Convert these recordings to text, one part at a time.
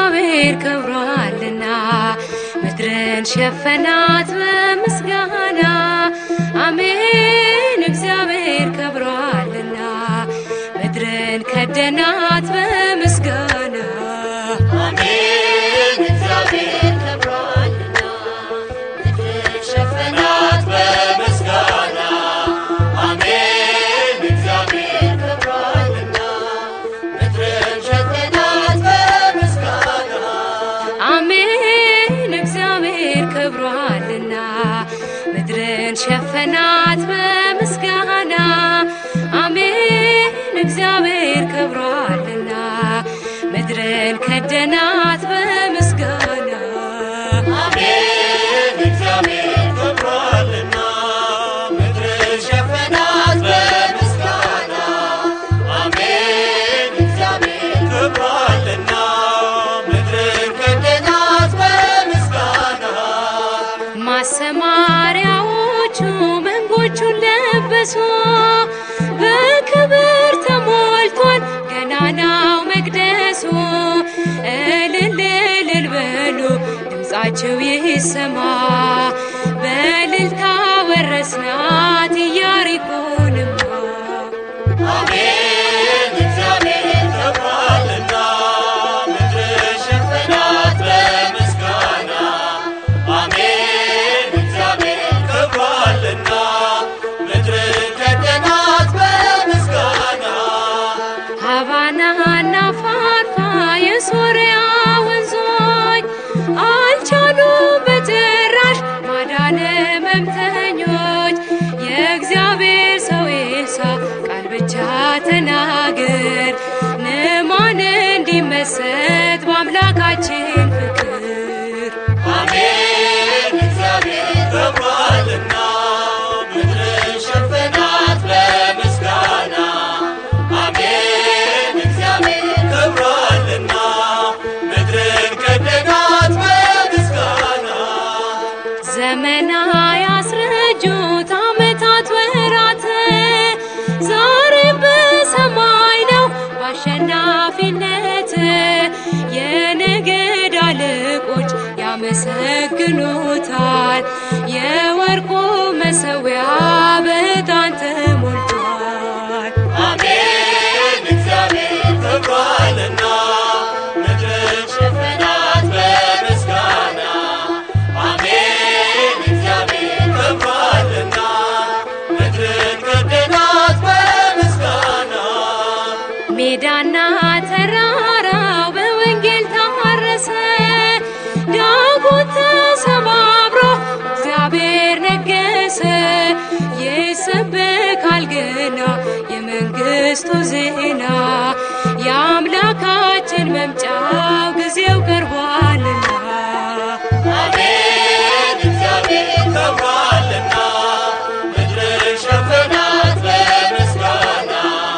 እግዚአብሔር ከብሯልና ምድርን ሸፈናት በምስጋና አሜን እግዚአብሔር ከብሯልና ምድርን ከደናት በምስጋና አሜን እግዚአብሔር ከብሯልና ምድርን ሸፈናት በምስጋና አሜን እግዚአብሔር ከብሯልና ምድርን ሸፈናት በምስጋና አሜን እግዚአብሔር ከብሯልና ምድርን ሸፈናት በምስጋና አሜን እግዚአብሔር ከብሯልና ምድርን ከደናት በምስጋና አሜን እግዚአብሔር ከብሯልና ምድርን ሸፈናት በምስጋና አሜን እግዚአብሔር ከብሯልና ምድርን ከደናት በምስጋና ማሰማሪያዎቹ መንጎቹን ለበሱ በክብር ተሞልቷል ገናናው መቅደሱ እልል እልል በሉ ድምፃቸው ይሰማ በእልልታ ወረስናት ኢያሪኮንማ አሜን እግዚአብሔር ከብሯልና ምድርን ሸፈናት በምስጋና አሜን እግዚአብሔር ከብሯልና ምድርን ከደናት በምስጋና ሀቫናና ፋርፋ የሶርያ ወንዞች አልቻሉም በጭራሽ ማዳን ሕመምተኞች የእግዚአብሔር ሰው ኤልሳዕ ቃል ብቻ ተናገር ንዕማን እንዲመሰጥ በአምላካችን ፍቅር አሜን እግዚአብሔር ከብሯልና ምድርን ሸፈናት በምስጋና አሜን እግዚአብሔር ከብሯልና ምድርን ከደናት በምስጋና ዘመና ያስረጁት ዓመታት ወራት ዛሬም በሰማይ ነው በአሸናፊነት የነገድ አለቆች ያመሰግኑታል የወርቁ መሠዊያ በዕጣን ተሞልቷል አሜን እግዚአብሔር ከብሯልና ምድርን ሸፈናት በምስጋና አሜን እግዚአብሔር ከብሯልና ምድርን ከደናት በምስጋና ሜዳና ተራራው በወንጌል ታረሰ ዳጎን ተሰባብሮ እግዚአብሔር ነገሰ ይሰበካል ገና የመንግሥቱ ዜና የአምላካችን መምጫው ጊዜው ቀርቧልና አሜን እግዚአብሔር ከብሯልና ምድርን ሸፈናት በምስጋና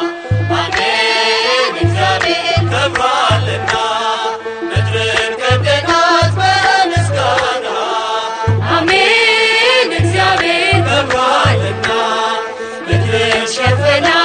አሜን እግዚአብሔር ከብሯልና ምድርን ከደናት በምስጋና አሜን እግዚአብሔር ከብሯልና ምድርን ሸፈናት